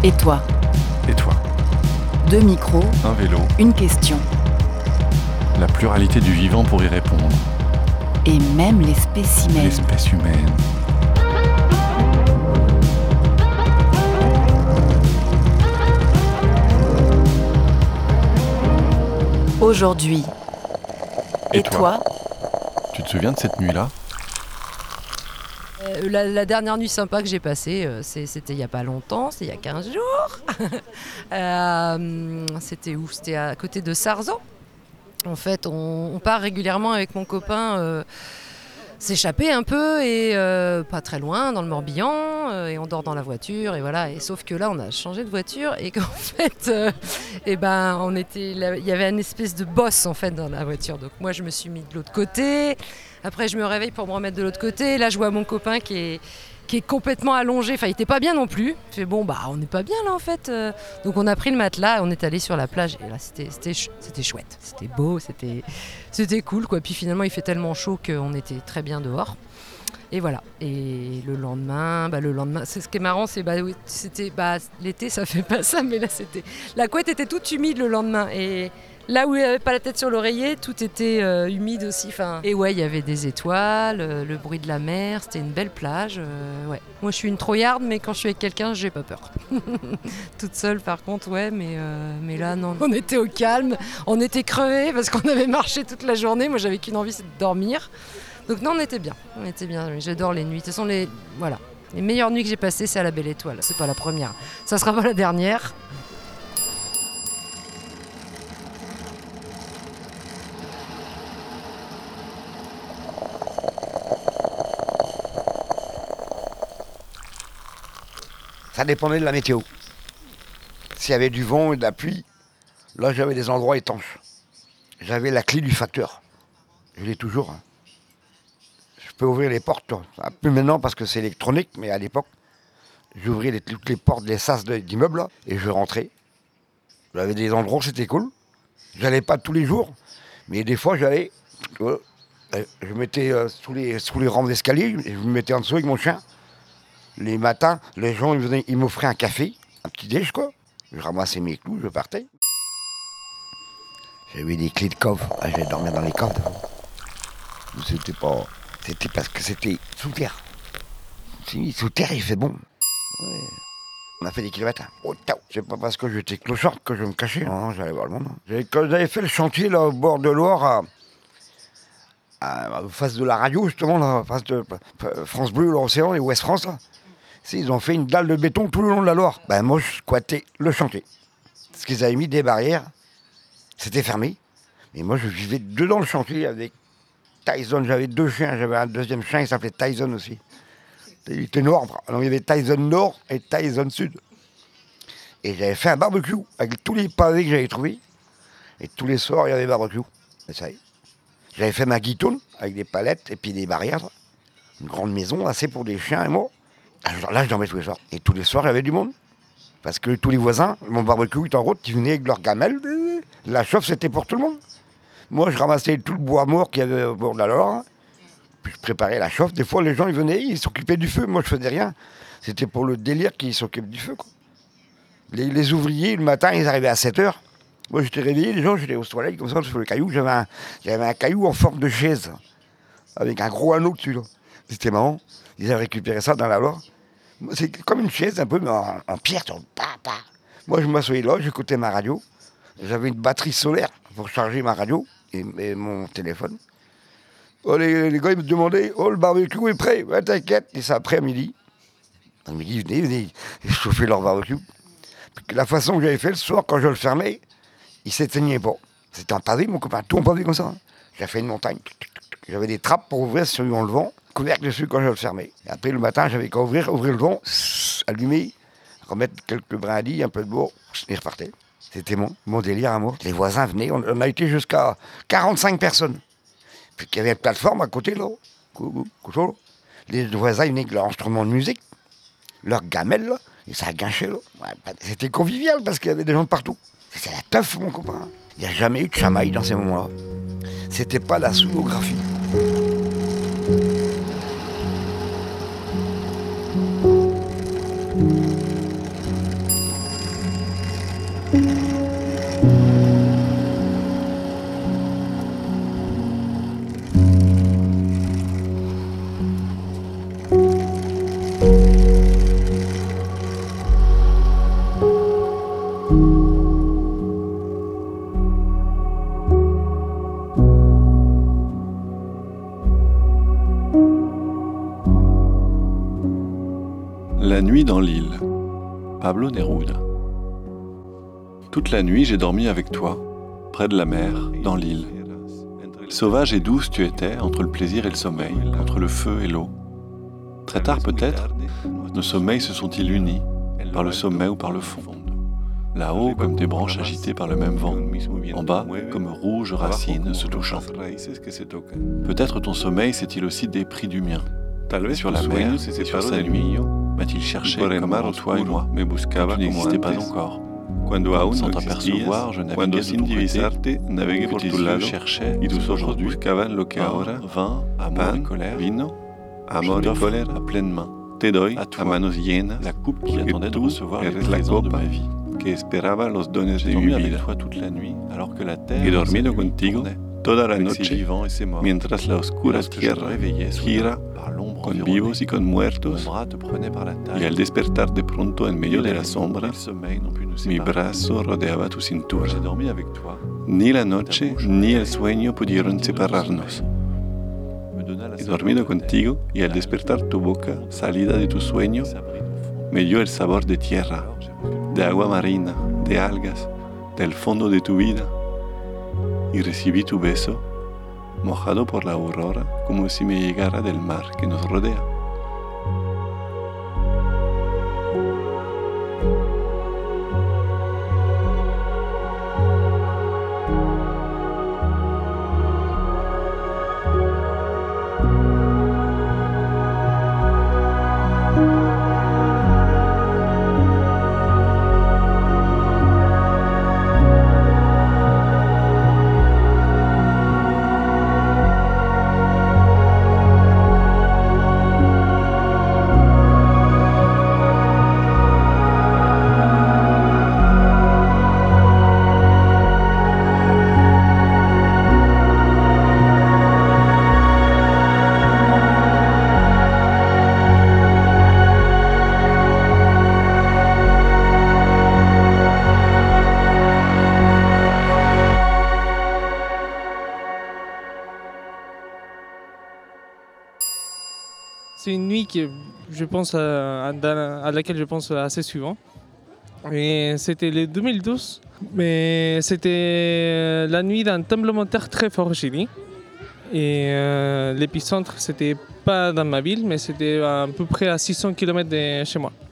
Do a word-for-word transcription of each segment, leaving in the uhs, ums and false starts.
Et toi ? Et toi ? Deux micros, un vélo, une question. La pluralité du vivant pour y répondre. Et même les spécimens. L'espèce humaine. Aujourd'hui. Et, Et toi, toi ? Tu te souviens de cette nuit-là ? Euh, la, la dernière nuit sympa que j'ai passée, euh, c'est, c'était il n'y a pas longtemps, c'est il y a quinze jours. euh, c'était où ? C'était à côté de Sarzeau. En fait, on, on part régulièrement avec mon copain euh, s'échapper un peu et euh, pas très loin dans le Morbihan euh, et on dort dans la voiture et voilà. Et sauf que là, on a changé de voiture et qu'en fait, euh, eh ben, on était, là, il y avait une espèce de bosse en fait dans la voiture. Donc moi, je me suis mis de l'autre côté. Après, je me réveille pour me remettre de l'autre côté. Là, je vois mon copain qui est, qui est complètement allongé. Enfin, il n'était pas bien non plus. Je fais, bon, bah, on n'est pas bien là, en fait. Donc, on a pris le matelas et on est allé sur la plage. Et là, c'était, c'était, ch- c'était chouette. C'était beau, c'était, c'était cool, quoi. Puis finalement, il fait tellement chaud qu'on était très bien dehors. Et voilà. Et le lendemain, bah, le lendemain, c'est ce qui est marrant, c'est bah, oui, c'était, bah, l'été, ça fait pas ça, mais là, c'était, la couette était toute humide le lendemain. Et là où il n'y avait pas la tête sur l'oreiller, tout était euh, humide aussi. Fin... Et ouais, il y avait des étoiles, euh, le bruit de la mer, c'était une belle plage. Euh, ouais. Moi, je suis une trouillarde, mais quand je suis avec quelqu'un, j'ai pas peur. Toute seule, par contre, ouais, mais, euh, mais là, non. On était au calme, on était crevés parce qu'on avait marché toute la journée. Moi, j'avais qu'une envie, c'est de dormir. Donc non, on était bien, on était bien. J'adore les nuits. De toute façon, les, voilà. les meilleures nuits que j'ai passées, c'est à la Belle Étoile. C'est pas la première, ça sera pas la dernière. Ça dépendait de la météo. S'il y avait du vent et de la pluie, là j'avais des endroits étanches. J'avais la clé du facteur. Je l'ai toujours. Hein. Je peux ouvrir les portes. Hein. Plus maintenant parce que c'est électronique, mais à l'époque, j'ouvrais les, toutes les portes des sas de, d'immeubles là, et je rentrais. J'avais des endroits où c'était cool. J'allais pas tous les jours, mais des fois j'allais. Euh, je me mettais euh, sous, les, sous les rampes d'escalier, et je me mettais en dessous avec mon chien. Les matins, les gens ils, venaient, ils m'offraient un café, un petit déj quoi. Je ramassais mes clous, je partais. J'avais des clés de coffre, ah, j'allais dormir dans les coffres. C'était pas. C'était parce que c'était sous terre. Si, sous terre il fait bon. Ouais. On a fait des kilomètres. Oh, c'est pas parce que j'étais clochard que je me cachais. Non, j'allais voir le monde. J'avais, quand j'avais fait le chantier là au bord de Loire, à, à, à face de la radio justement, là, à face de France Bleu, l'Océan et Ouest France. Là. Ils ont fait une dalle de béton tout le long de la Loire. Ben moi, je squattais le chantier. Parce qu'ils avaient mis des barrières. C'était fermé. Et moi, je vivais dedans le chantier avec Tyson. J'avais deux chiens. J'avais un deuxième chien qui s'appelait Tyson aussi. Il était noir. Alors, il y avait Tyson Nord et Tyson Sud. Et j'avais fait un barbecue avec tous les pavés que j'avais trouvés. Et tous les soirs, il y avait barbecue. Et ça y est. J'avais fait ma guitoune avec des palettes et puis des barrières. Une grande maison, assez pour des chiens et moi. Là, je dormais tous les soirs. Et tous les soirs, il y avait du monde. Parce que tous les voisins, mon barbecue était en route, ils venaient avec leurs gamelles. La chauffe, c'était pour tout le monde. Moi, je ramassais tout le bois mort qu'il y avait au bord de la Loire. Puis je préparais la chauffe. Des fois, les gens, ils venaient, ils s'occupaient du feu. Moi, je faisais rien. C'était pour le délire qu'ils s'occupent du feu, quoi. Les, les ouvriers, le matin, ils arrivaient à sept heures. Moi, j'étais réveillé, les gens, j'étais au soleil, comme ça, sur le caillou. J'avais un, j'avais un caillou en forme de chaise, avec un gros anneau dessus, là. C'était marrant. Ils avaient récupéré ça dans la Loire. C'est comme une chaise un peu, mais en, en pierre. Pa, pa. Moi, je m'assoyais là, j'écoutais ma radio. J'avais une batterie solaire pour charger ma radio et, et mon téléphone. Oh, les, les gars, ils me demandaient, oh, le barbecue est prêt. Ouais, t'inquiète. Et c'est après, à midi. À midi, ils venaient, ils venaient ils chauffaient leur barbecue. Puis, la façon que j'avais fait le soir, quand je le fermais, il s'éteignait pas. C'était en pavé, mon copain, tout en pavé comme ça. Hein. J'ai fait une montagne. J'avais des trappes pour ouvrir suivant le vent. Couvercle dessus quand je le fermais. Et après, le matin, j'avais qu'à ouvrir, ouvrir le vent, allumer, remettre quelques brindilles, un peu de bois, et repartait. C'était mon, mon délire à moi. Les voisins venaient, on, on a été jusqu'à quarante-cinq personnes. Puis il y avait une plateforme à côté, là. Les voisins, ils venaient avec leur instrument de musique, leur gamelle, là, et ça guinchait, là. C'était convivial parce qu'il y avait des gens de partout. C'était la teuf, mon copain. Il n'y a jamais eu de chamaille dans ces moments-là. C'était pas la sous-graphie. nuit dans l'île. Pablo Neruda. Toute la nuit, j'ai dormi avec toi, près de la mer, dans l'île. Sauvage et douce tu étais, entre le plaisir et le sommeil, entre le feu et l'eau. Très tard peut-être, nos sommeils se sont-ils unis, par le sommet ou par le fond. Là-haut, comme des branches agitées par le même vent. En bas, comme rouges racines se touchant. Peut-être ton sommeil s'est-il aussi dépris du mien. Sur la mer, et sur sa nuit, m'a-t-il cherché comme avant toi et moi. Tu n'existais pas encore. Sans t'apercevoir, je naviguais de ton côté, que tes yeux cherchaient ce qu'aujourd'hui vin, amour et colère. Je t'offre à pleine main, à toi, la coupe qui attendait de recevoir les présents de ma vie. que esperaba los dones J'ai de dormi mi avec vida. toi toute la nuit, alors que la terre He dormido s'allumait et contigo tournait, toda la avec ses noche, vivants et ses morts. mientras la oscura Lorsque je me tierra réveillais gira soudain, par l'ombre con environnée, vivos y con mon muertos, bras te prenait par la taille. y al despertar de pronto en medio de la sombra, Le sommeil n'ont pu nous mi séparer. brazo rodeaba tu cintura. J'ai dormi avec toi. Ni la noche ni el sueño pudieron separarnos. Me donna la He dormido contigo y al despertar tu boca, salida de tu sueño, me dio el sabor de tierra, de agua marina, de algas, del fondo de tu vida. Y recibí tu beso, mojado por la aurora, como si me llegara del mar que nos rodea. C'est une nuit que je pense à, à- à laquelle je pense assez souvent. Et c'était le deux mille douze, mais c'était la nuit d'un tremblement de terre très fort au Chili. Et euh, l'épicentre, c'était pas dans ma ville, mais c'était à peu près à six cents kilomètres de chez moi.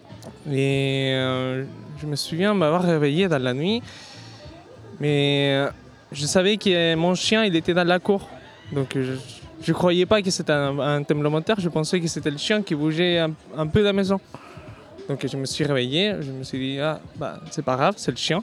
Et euh, je me souviens m'avoir réveillé dans la nuit, mais euh, je savais que mon chien, il était dans la cour. Donc je ne croyais pas que c'était un, un tremblement de terre, je pensais que c'était le chien qui bougeait un, un peu de la maison. Donc je me suis réveillé, je me suis dit, ah, bah, c'est pas grave, c'est le chien.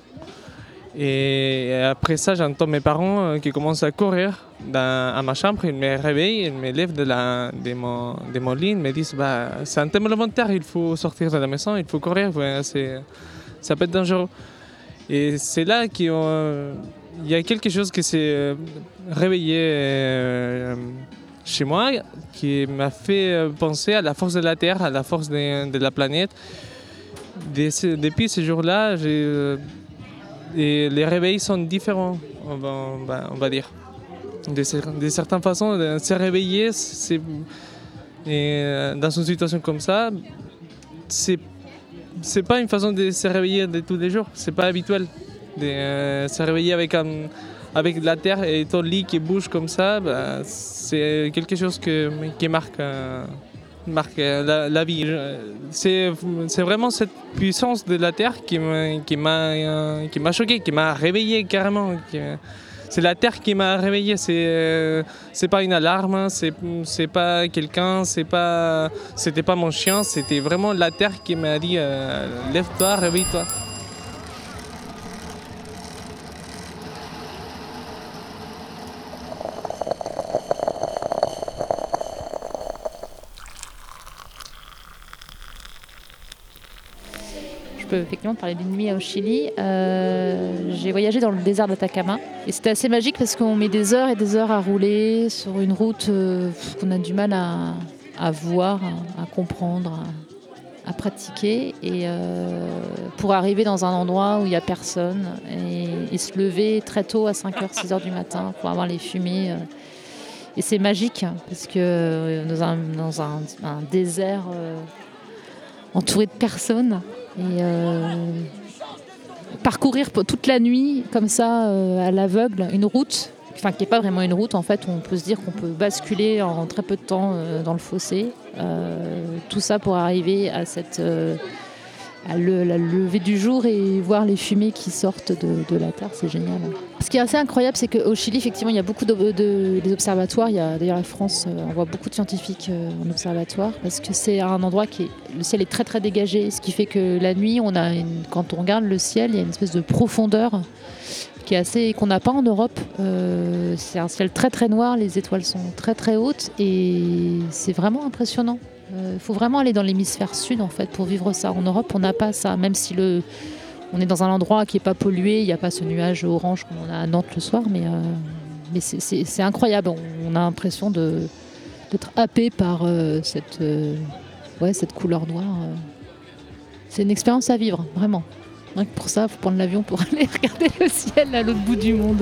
Et après ça, j'entends mes parents euh, qui commencent à courir dans, à ma chambre. Ils me réveillent, ils me lèvent de, la, de, mon, de mon lit, ils me disent, bah, c'est un tremblement de terre, il faut sortir de la maison, il faut courir, ouais, c'est, ça peut être dangereux. Et c'est là qu'il euh, y a quelque chose qui s'est euh, réveillé euh, chez moi, qui m'a fait euh, penser à la force de la Terre, à la force de, de la planète. Des- ce- depuis ce jour-là, j'ai, euh, et les réveils sont différents, on va, on va, on va dire. De, cer- de certaines façons, de se réveiller, c'est, et, euh, dans une situation comme ça, c'est c'est pas une façon de se réveiller de tous les jours. C'est pas habituel de euh, se réveiller avec, un, avec la terre et ton lit qui bouge comme ça. Bah, c'est quelque chose que, qui marque, euh, marque euh, la, la vie. Je- C'est, c'est vraiment cette puissance de la terre qui m'a, qui m'a, euh, qui m'a choqué, qui m'a réveillé carrément. qui- c'est la terre qui m'a réveillé. C'est, euh, c'est pas une alarme, c'est, c'est pas quelqu'un, c'est pas, c'était pas mon chien, c'était vraiment la terre qui m'a dit euh, lève-toi, réveille-toi. Je peux effectivement parler d'une nuit au Chili. Euh, j'ai voyagé dans le désert d'Atacama et c'était assez magique parce qu'on met des heures et des heures à rouler sur une route euh, qu'on a du mal à, à voir, à, à comprendre, à, à pratiquer et euh, pour arriver dans un endroit où il n'y a personne et, et se lever très tôt à cinq heures, six heures du matin pour avoir les fumées. euh. Et c'est magique parce que euh, dans un, dans un, un désert... euh, entouré de personnes. Et euh, parcourir toute la nuit, comme ça, euh, à l'aveugle, une route, enfin qui n'est pas vraiment une route, en fait, on peut se dire qu'on peut basculer en très peu de temps euh, dans le fossé. Euh, tout ça pour arriver à cette... Euh, à le, la lever du jour et voir les fumées qui sortent de, de la terre, c'est génial. Ce qui est assez incroyable, c'est qu'au Chili, effectivement, il y a beaucoup de, de des observatoires. Il y a, d'ailleurs, la France euh, envoie beaucoup de scientifiques euh, en observatoire parce que c'est un endroit qui est, le ciel est très très dégagé, ce qui fait que la nuit, on a une, quand on regarde le ciel, il y a une espèce de profondeur qui est assez qu'on n'a pas en Europe. Euh, c'est un ciel très très noir, les étoiles sont très très hautes et c'est vraiment impressionnant. Il euh, faut vraiment aller dans l'hémisphère sud en fait pour vivre ça. En Europe, on n'a pas ça, même si le, on est dans un endroit qui n'est pas pollué, il n'y a pas ce nuage orange comme on a à Nantes le soir, mais, euh, mais c'est, c'est, c'est incroyable. On, on a l'impression de, d'être happé par euh, cette, euh, ouais, cette couleur noire. Euh. C'est une expérience à vivre, vraiment. Rien que pour ça, il faut prendre l'avion pour aller regarder le ciel à l'autre bout du monde.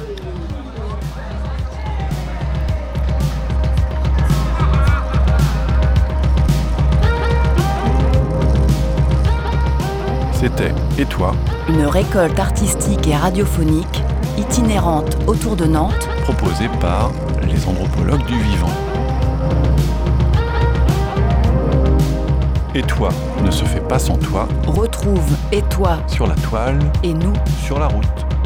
C'était Et toi ? Une récolte artistique et radiophonique itinérante autour de Nantes, Proposée par les anthropologues du vivant. Et toi ne se fait pas sans toi retrouve Et toi sur la toile, et nous sur la route.